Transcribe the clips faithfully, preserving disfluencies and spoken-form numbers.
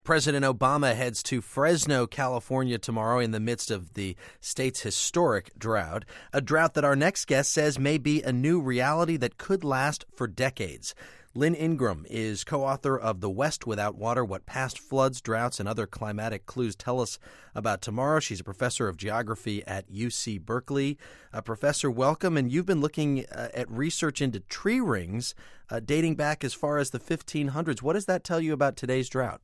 President Obama heads to Fresno, California tomorrow in the midst of the state's historic drought, a drought that our next guest says may be a new reality that could last for decades. Lynn Ingram is co-author of The West Without Water, What Past Floods, Droughts, and Other Climatic Clues Tell Us About Tomorrow. She's a professor of geography at U C Berkeley. Uh, professor, welcome. And you've been looking uh, at research into tree rings uh, dating back as far as the fifteen hundreds. What does that tell you about today's drought?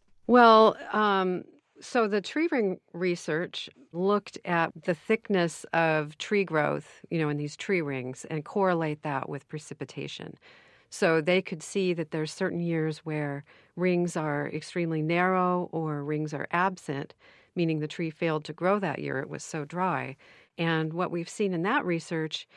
Well, um, so the tree ring research looked at the thickness of tree growth, you know, in these tree rings and correlate that with precipitation. So they could see that there's certain years where rings are extremely narrow or rings are absent, meaning the tree failed to grow that year. It was so dry. And what we've seen in that research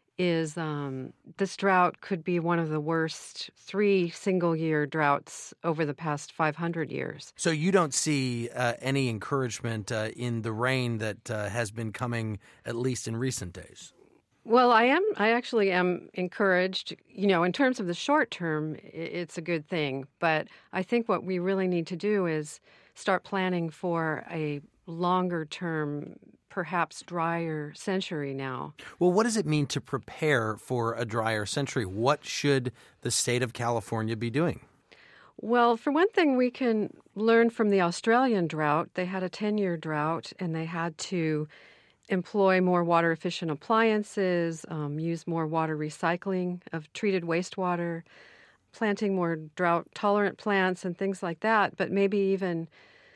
is um, this drought could be one of the worst three single-year droughts over the past five hundred years. So you don't see uh, any encouragement uh, in the rain that uh, has been coming, at least in recent days? Well, I am. I actually am encouraged. You know, in terms of the short term, it's a good thing. But I think what we really need to do is start planning for a longer term, perhaps drier century now. Well, what does it mean to prepare for a drier century? What should the state of California be doing? Well, for one thing, we can learn from the Australian drought. They had a ten-year drought, and they had to employ more water-efficient appliances, um, use more water recycling of treated wastewater, planting more drought-tolerant plants and things like that, but maybe even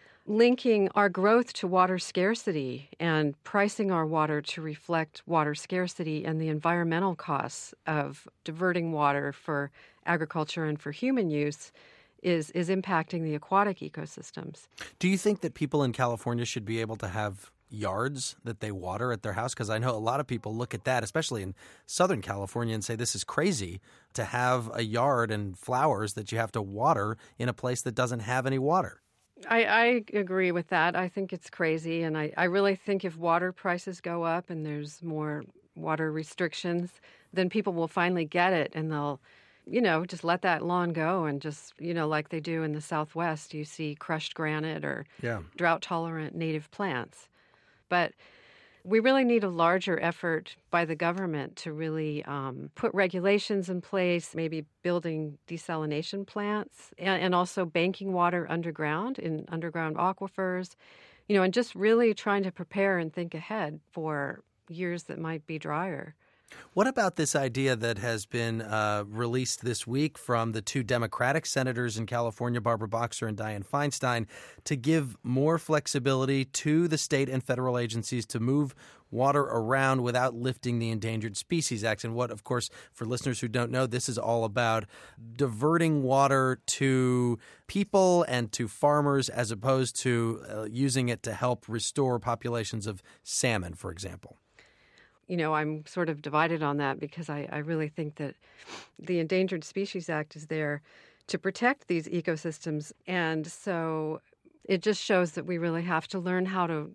linking our growth to water scarcity and pricing our water to reflect water scarcity and the environmental costs of diverting water for agriculture and for human use is, is impacting the aquatic ecosystems. Do you think that people in California should be able to have yards that they water at their house? Because I know a lot of people look at that, especially in Southern California, and say this is crazy to have a yard and flowers that you have to water in a place that doesn't have any water. I, I agree with that. I think it's crazy, and I, I really think if water prices go up and there's more water restrictions, then people will finally get it, and they'll, you know, just let that lawn go and just, you know, like they do in the Southwest, you see crushed granite or yeah. drought-tolerant native plants. But we really need a larger effort by the government to really um, put regulations in place, maybe building desalination plants and, and also banking water underground in underground aquifers, you know, and just really trying to prepare and think ahead for years that might be drier. What about this idea that has been uh, released this week from the two Democratic senators in California, Barbara Boxer and Dianne Feinstein, to give more flexibility to the state and federal agencies to move water around without lifting the Endangered Species Act? And what, of course, for listeners who don't know, this is all about diverting water to people and to farmers as opposed to uh, using it to help restore populations of salmon, for example. You know, I'm sort of divided on that because I, I really think that the Endangered Species Act is there to protect these ecosystems. And so it just shows that we really have to learn how to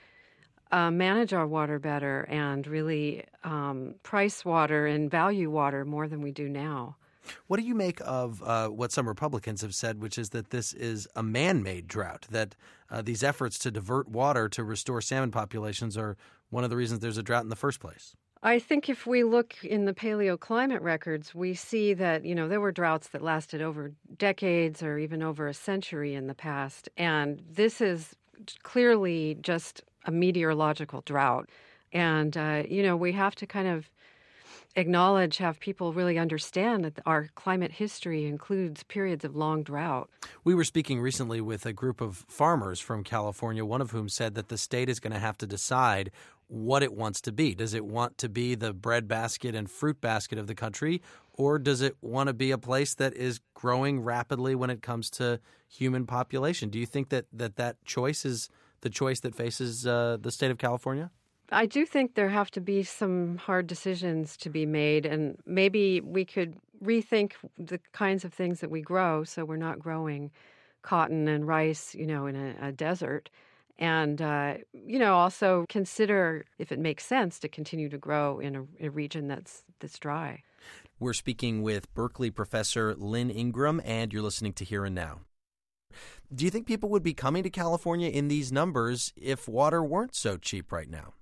uh, manage our water better and really um, price water and value water more than we do now. What do you make of uh, what some Republicans have said, which is that this is a man-made drought, that uh, these efforts to divert water to restore salmon populations are one of the reasons there's a drought in the first place? I think if we look in the paleoclimate records, we see that, you know, there were droughts that lasted over decades or even over a century in the past. And this is clearly just a meteorological drought. And, uh, you know, we have to kind of acknowledge, have people really understand that our climate history includes periods of long drought. We were speaking recently with a group of farmers from California, one of whom said that the state is going to have to decide what it wants to be. Does it want to be the breadbasket and fruit basket of the country, or does it want to be a place that is growing rapidly when it comes to human population? Do you think that that, that choice is the choice that faces uh, the state of California? I do think there have to be some hard decisions to be made, and maybe we could rethink the kinds of things that we grow so we're not growing cotton and rice, you know, in a, a desert. And, uh, you know, also consider if it makes sense to continue to grow in a, a region that's that's dry. We're speaking with Berkeley professor Lynn Ingram, and you're listening to Here and Now. Do you think people would be coming to California in these numbers if water weren't so cheap right now?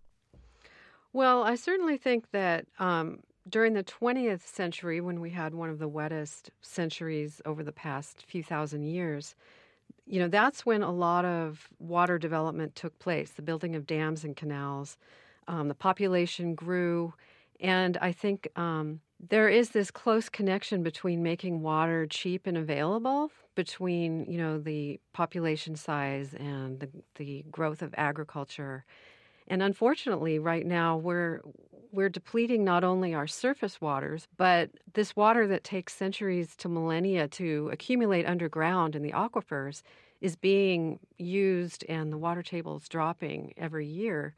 Well, I certainly think that um, during the twentieth century, when we had one of the wettest centuries over the past few thousand years, you know, that's when a lot of water development took place, the building of dams and canals. Um, the population grew, and I think um, there is this close connection between making water cheap and available, between, you know, the population size and the, the growth of agriculture. And unfortunately, right now, we're we're depleting not only our surface waters, but this water that takes centuries to millennia to accumulate underground in the aquifers is being used, and the water table is dropping every year.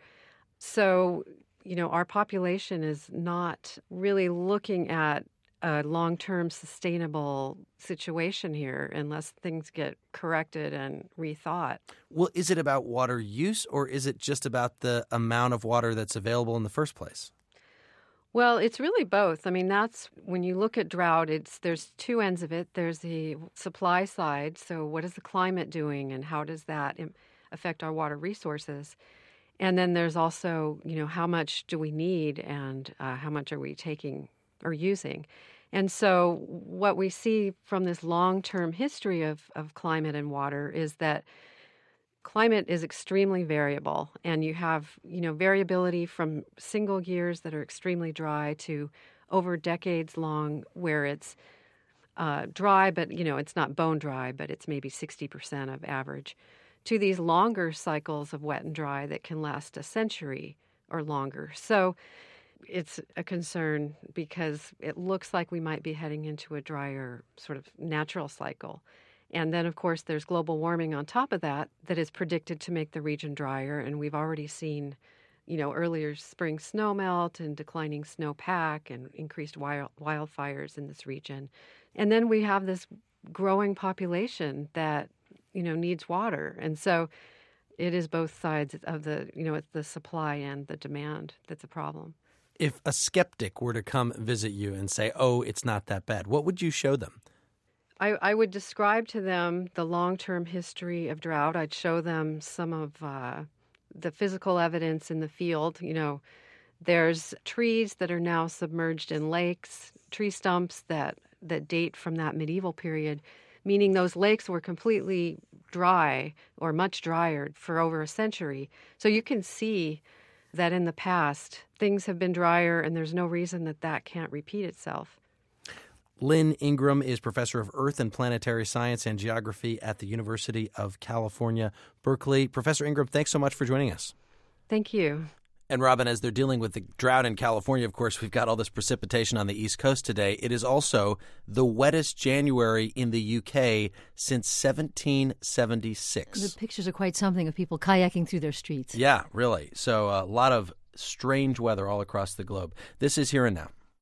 So, you know, our population is not really looking at a long-term sustainable situation here unless things get corrected and rethought. Well, is it about water use, or is it just about the amount of water that's available in the first place? Well, it's really both. I mean, that's when you look at drought, it's there's two ends of it. There's the supply side. So what is the climate doing, and how does that affect our water resources? And then there's also, you know, how much do we need, and uh, how much are we taking or using? And so what we see from this long-term history of, of climate and water is that climate is extremely variable, and you have, you know, variability from single years that are extremely dry to over decades long where it's uh, dry, but, you know, it's not bone dry, but it's maybe sixty percent of average, to these longer cycles of wet and dry that can last a century or longer. So it's a concern because it looks like we might be heading into a drier sort of natural cycle. And then, of course, there's global warming on top of that that is predicted to make the region drier. And we've already seen, you know, earlier spring snowmelt and declining snowpack and increased wild, wildfires in this region. And then we have this growing population that, you know, needs water. And so it is both sides of the, you know, it's the supply and the demand that's a problem. If a skeptic were to come visit you and say, oh, it's not that bad, what would you show them? I, I would describe to them the long-term history of drought. I'd show them some of uh, the physical evidence in the field. You know, there's trees that are now submerged in lakes, tree stumps that, that date from that medieval period, meaning those lakes were completely dry or much drier for over a century. So you can see that in the past, things have been drier, and there's no reason that that can't repeat itself. Lynn Ingram is professor of Earth and Planetary Science and Geography at the University of California, Berkeley. Professor Ingram, thanks so much for joining us. Thank you. And Robin, as they're dealing with the drought in California, of course, we've got all this precipitation on the East Coast today. It is also the wettest January in the U K since seventeen seventy-six. The pictures are quite something of people kayaking through their streets. Yeah, really. So a lot of strange weather all across the globe. This is Here and Now.